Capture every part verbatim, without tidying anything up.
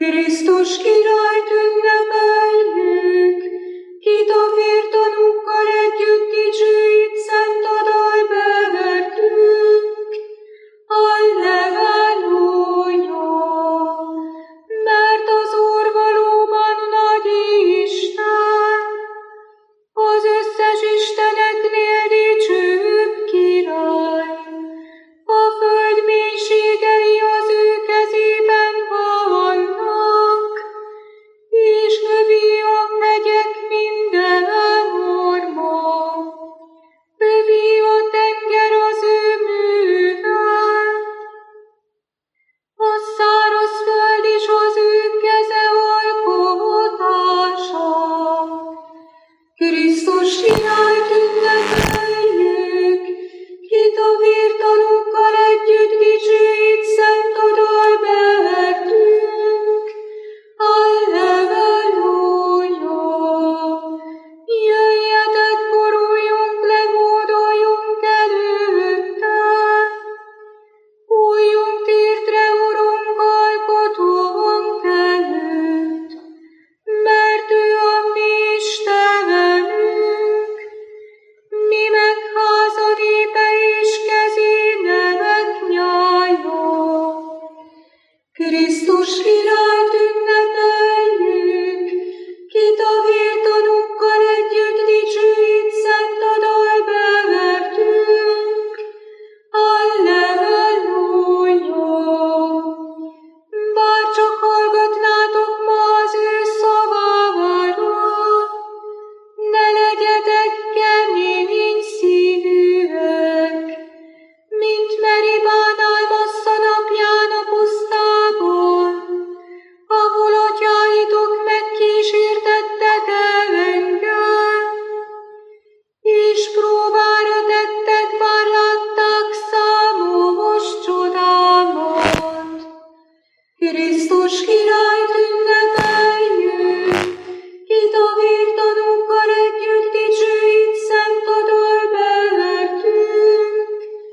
Krisztus királyt ünnepeljük, kit a vértanúkkal együtt dicsőít szent Adalbertünk. Halleluja! Mert az Úr valóban nagy Isten, az összes isteneknél dicsőbb király. A föld mélységei az ő kezében vannak, és övé a hegyek minden orma. Övé a tenger az ő műve, a száraz föld is az ő keze alkotása. Krisztus királyt ünnepeljük, kit a vértanúkkal együtt dicsőít szent Adalbertünk. Halleluja! Jöjjetek, boruljunk le, hódoljunk előtte, bújjunk térdre, Urunk, alkotónk előtt, mert ő a mi Istenünk, mi meg háza népe és kezének nyája. Krisztus királyt ünnepeljük, kit a vértanúkkal együtt dicsőít szent Adalbertünk. Halleluja! Bárcsak hallgatnátok ma az ő szavára, ne legyetek kemény szívűek, mint Meribán Massa napján a pusztában, ahol atyáitok megkísértettek engem, és próbára tettek, bár látták számos csodámat. Krisztus királyt ünnepeljük, kit a vértanúkkal együtt dicsőít szent Adalbertünk.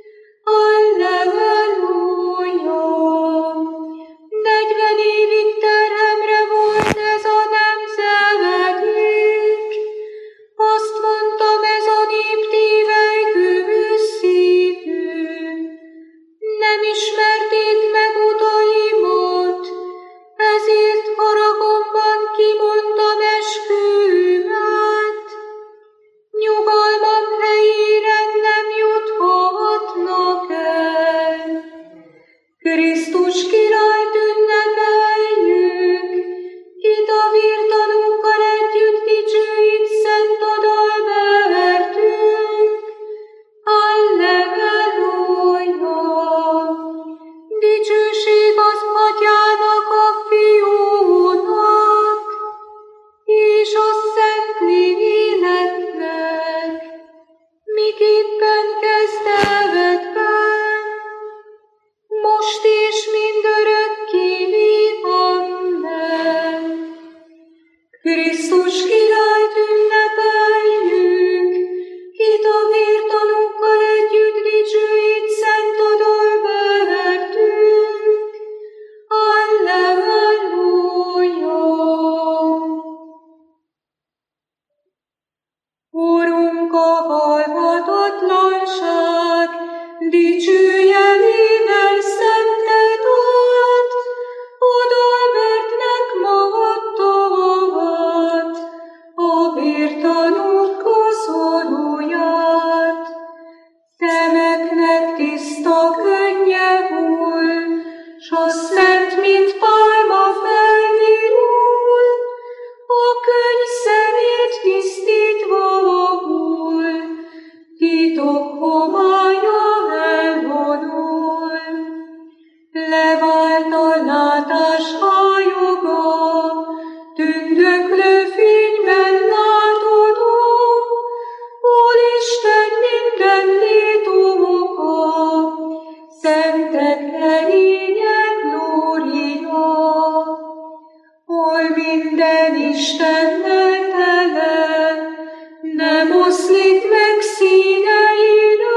Halleluja! Negyven évig terhemre volt ez a nemzedék, azt mondtam, ez a nép tévelygő szívű. Nem ismerték meg utaimat, ezért haragomban kimondtam eskümet. Nyugalmam helyére nem juthatnak el. Krisztus királyt ünnepeljük, kit a vértanúkkal együtt dicsőít szent Adalbertünk. Halleluja! Dicsőség az Atyának, a Fiúnak, és a Szentléleknek, miképpen kezdetben, most és mindörökké. Amen. Krisztus királyt ünnepeljük, kit a vértanúkkal együtt dicsőít szent Adalbertünk. Halleluja! Urunk, a halhatatlanság dicsőjelével szentet ad, Adalbertnek magadtavad, a vértanúk koszorúját. Szemeknek tiszta könnye hull, s a szent, mint pálma felvirul, a könny szemét tisztítva hull, titok homályja elvonul. Levált a látás hályoga, tündöklő fényben látodó, Úristen minden lét oka, szentek erények glória. Hol minden Istennel tele, nem oszlik meg színeire,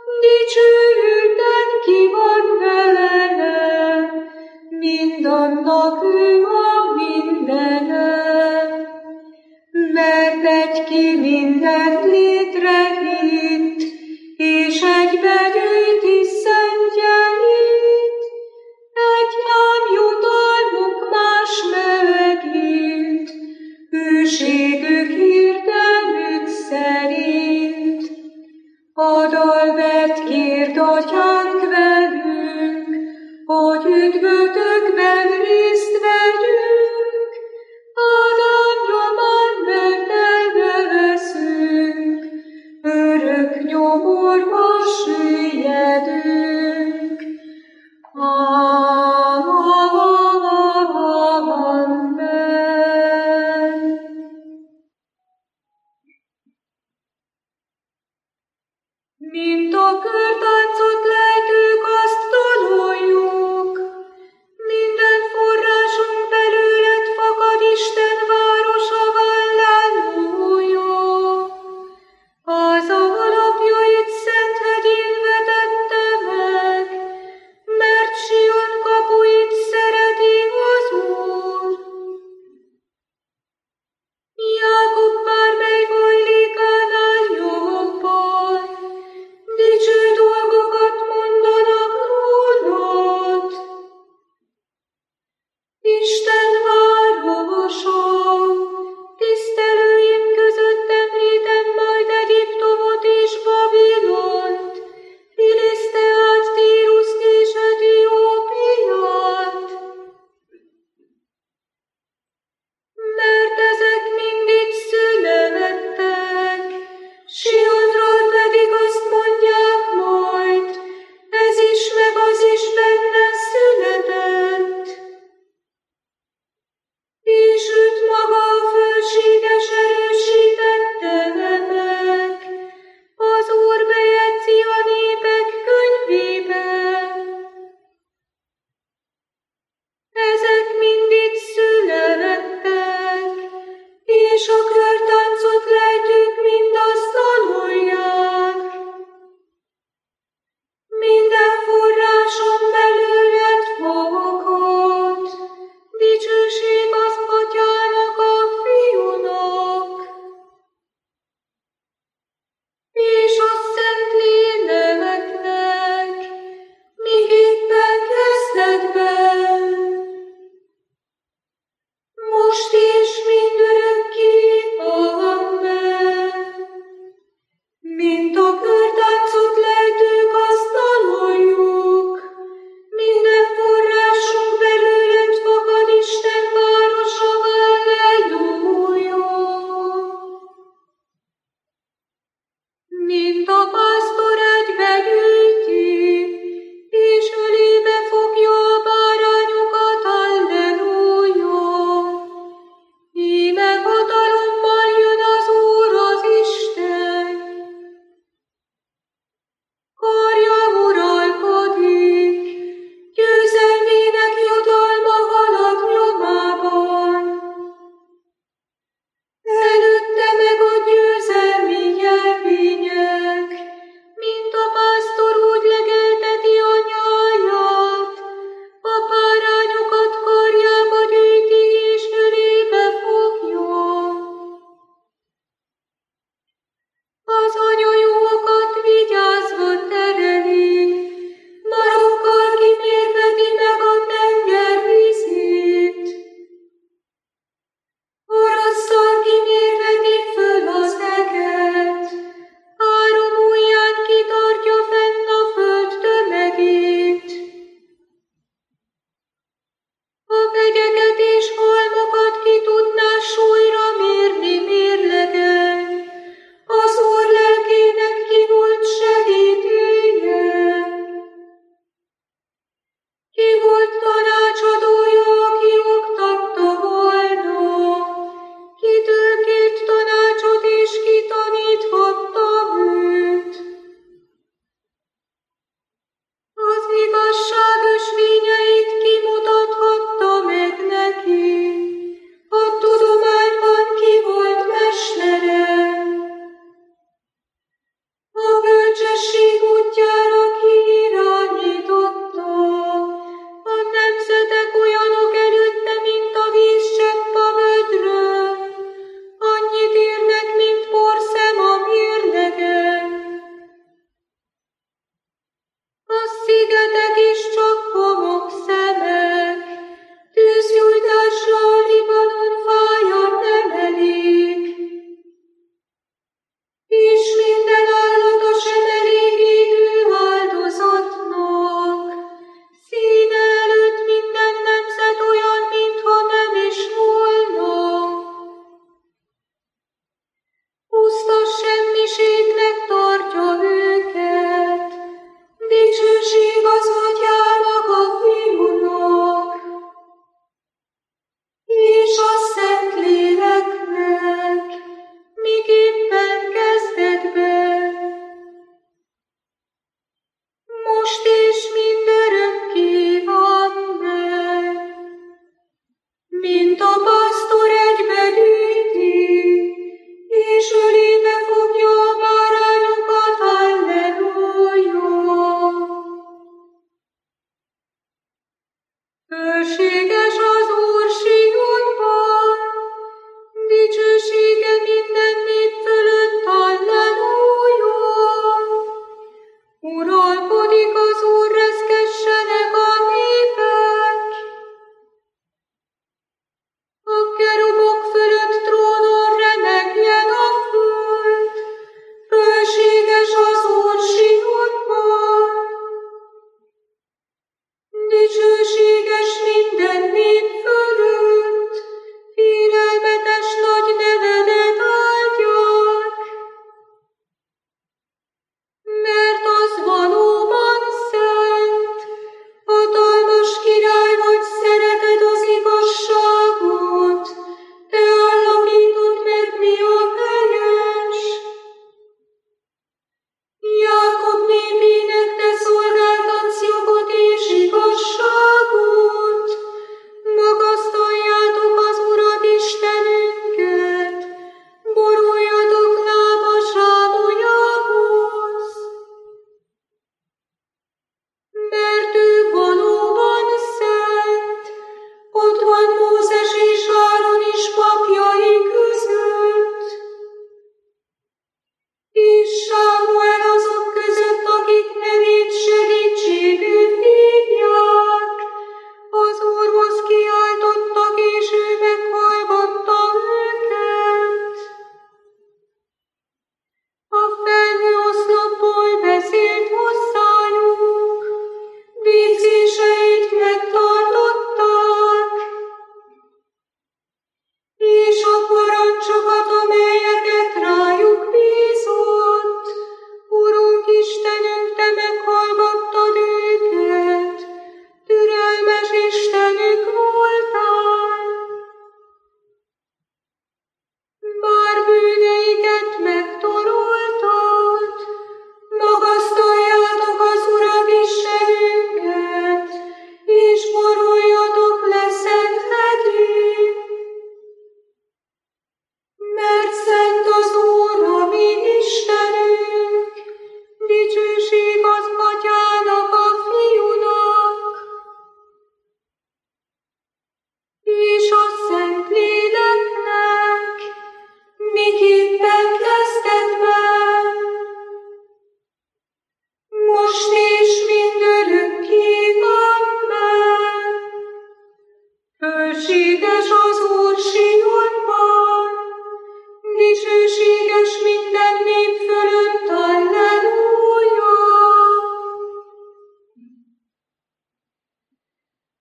dicsőülten ki van vele, mindannak Atyának ő a mindenem, mert egy ki mindent létrehitt, és egybegyűjti szentjeit, egy ám jutalmuk más megint, hűségük érdemük szerint. Adalbert kérd atyánk velünk, hogy üdvötökben részt vegyünk, Ádám nyomán mert elveszünk, örök nyomorba süllyedünk. Amen. Mint a körtáncot lejtők, azt tololjuk, minden forrásunk belőled fakad, Isten városa Hallelúja. Az alapjait szent hegyén vetette meg, mert Sion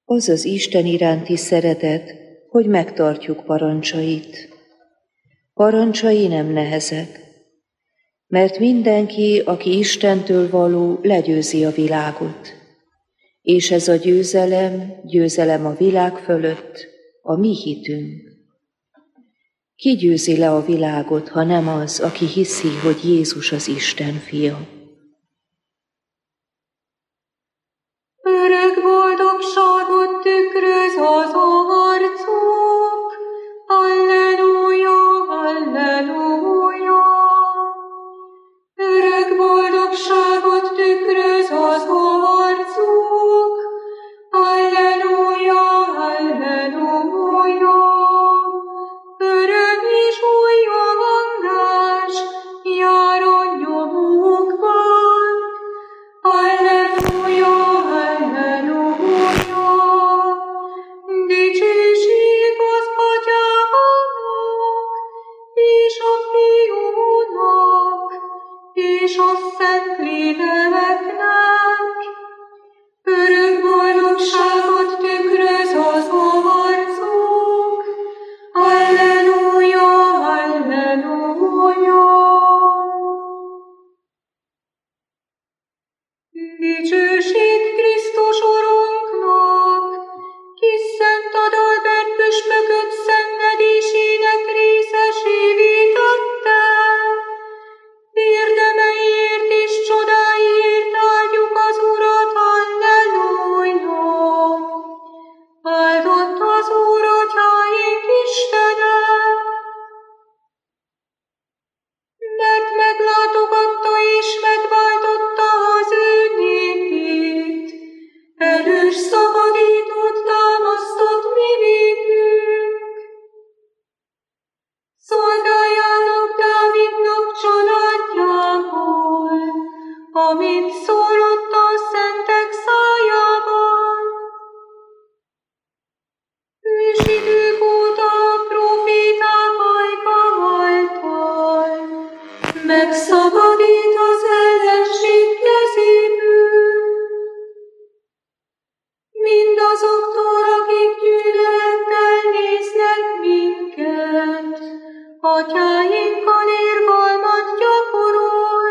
Az az Isten iránti szeretet, hogy megtartjuk parancsait. Parancsai nem nehezek, mert mindenki, aki Istentől való, legyőzi a világot. És ez a győzelem, győzelem a világ fölött, a mi hitünk. Ki győzi le a világot, ha nem az, aki hiszi, hogy Jézus az Isten fia? Örök boldogságot tükröz az arcuk. Halleluja, halleluja. Örök boldogságot tükröz az arcuk. Halleluja, halleluja. Örök és új javangás jár a nyomukban. Halleluja, halleluja. Dicsőség az Atyának, és a Fiúnak, és a Szentléleknek. Örök boldogságot tükröz az arcuk. Halleluja, halleluja. Dicsőség Krisztus Urunknak, ki szent Adalbert püspököt szenvedésének részesévé tette. Érdemeiért és csodáiért áldjuk az Urat, halleluja. Áldott az Úr, Atyáink Istene, mert meglátogatta és megváltotta az ő népét. Erős szabadítót támasztott mi végünk. Szolgáljának Dávidnak családjából, amit szólott a szentek szájában. Ősidők óta a proféták ajka által megszabadít az ellenség kezéből. Mindazoktól, akik gyűlölettel néznek minket, atyáinkkal irgalmat gyakorol,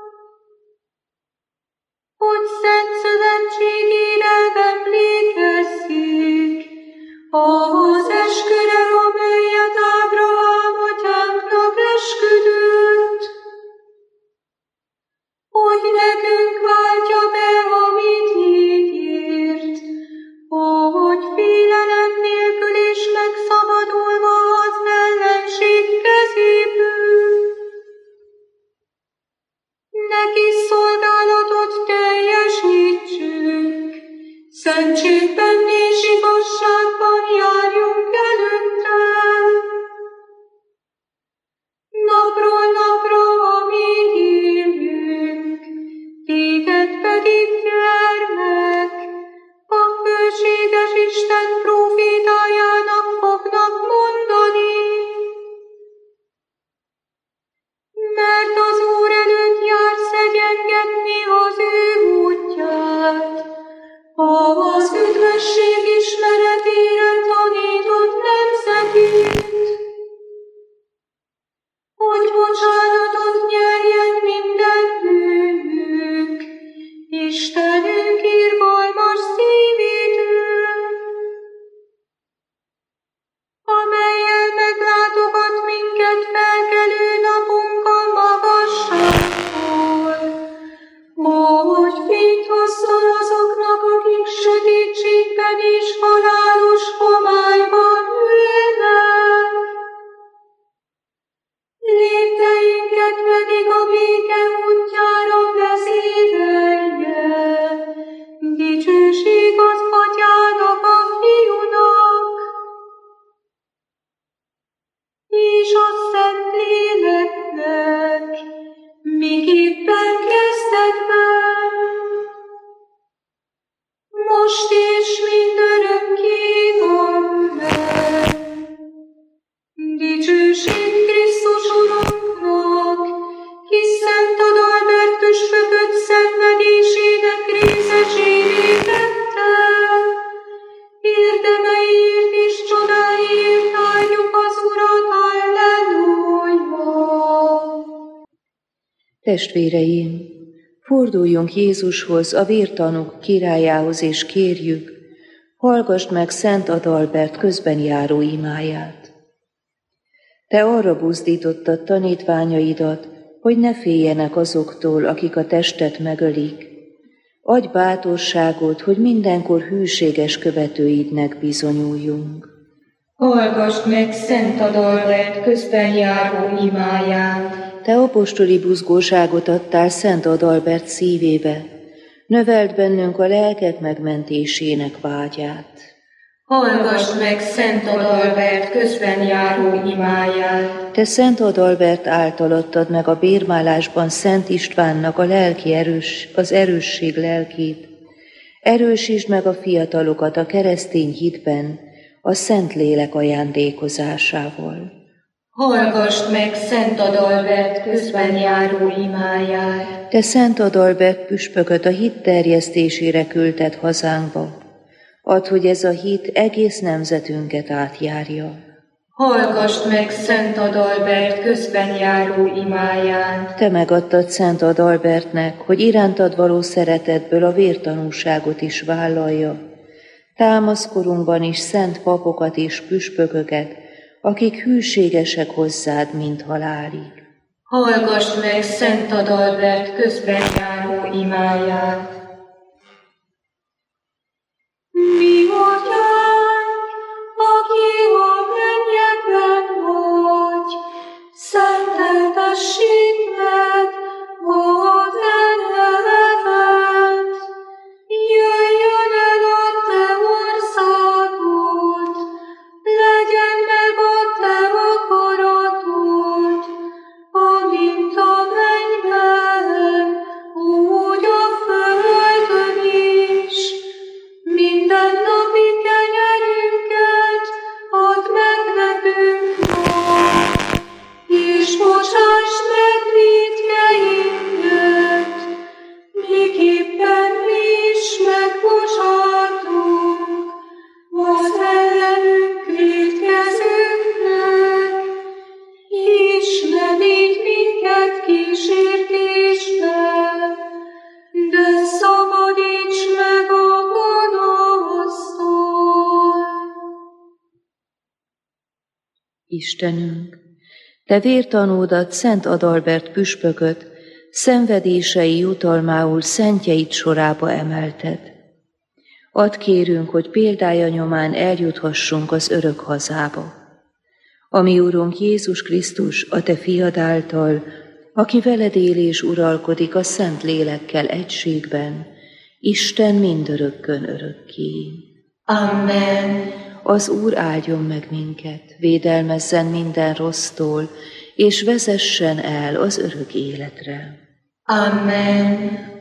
hogy szent szövetségére emlékezzék, ahhoz esküre, amelyet Ábrahám atyánknak esküdött, hogy nekünk váltja be, amit ígért, hogy félelem nélkül és megszabadulva az ellenség kezéből. Neki szolgálatot teljesítsünk, szentségben és igazságban járjunk előtte. Napról napra, amíg élünk, téged pedig, gyermek, a fölséges Isten prófétájának fognak mondani. Mert az Úr előtt jársz egyengetni az ő útját, az üdvösség ismeretére tanított nemzetét, hogy bocsánatot nyerjen minden bűnük, Istenünk irgalmas szívétől, amellyel meglátogat minket felkelő napunkkal magasságból, hogy fényt hozzon azoknak, akik sötétségben és halálos homályban ülnek. Lépteinket pedig a béke útjára vezérelje. Dicsőség az Atyának, a Fiúnak, és a Szentléleknek, miképpen kezdetben, most és mindörökké, Testvéreim, forduljunk Jézushoz, a vértanúk királyához, és kérjük, hallgassd meg Szent Adalbert közben járó imáját. Te arra buzdítottad tanítványaidat, hogy ne féljenek azoktól, akik a testet megölik. Adj bátorságot, hogy mindenkor hűséges követőidnek bizonyuljunk. Hallgassd meg Szent Adalbert közben járó imáját. Te apostoli buzgóságot adtál Szent Adalbert szívébe, növeld bennünk a lelkek megmentésének vágyát. Hallgassd meg Szent Adalbert közben járó imáját. Te Szent Adalbert által adtad meg a bérmálásban Szent Istvánnak a lelki erős, az erősség lelkét. Erősítsd meg a fiatalokat a keresztény hitben, a Szent Lélek ajándékozásával. Hallgassd meg Szent Adalbert közben járó imáját. Te Szent Adalbert püspököt a hit terjesztésére küldted hazánkba. Add, hogy ez a hit egész nemzetünket átjárja. Hallgassd meg Szent Adalbert közben járó imáját. Te megadtad Szent Adalbertnek, hogy irántad való szeretetből a vértanúságot is vállalja. Támaszkorunkban is szent papokat és püspököket, akik hűségesek hozzád, mint halálig. Hallgassd meg Szent Adalbert közben járó imáját. Mi atyánk, aki a mennyekben vagy, szenteltessék meg a te neved. Jöjjön el a te országod, legyen meg a te akaratod, amint a mennyben, úgy a földön is. Minden napi kenyerünket add meg nekünk ma, és bocsásd meg vétkeinket, miképpen mi is megbocsátunk az ellenünk vétkezőknek, és ne vigy minket kísértésbe, de szabadíts meg a gonosztól. Istenünk, te vértanúdat, Szent Adalbert püspököt, szenvedései jutalmául szentjeid sorába emelted. Add kérünk, hogy példája nyomán eljuthassunk az örök hazába. Ami Urunk Jézus Krisztus, a te fiad által, aki veled él és uralkodik a Szent Lélekkel egységben, Isten mindörökkön örökké. Amen. Az Úr áldjon meg minket, védelmezzen minden rossztól, és vezessen el az örök életre. Amen.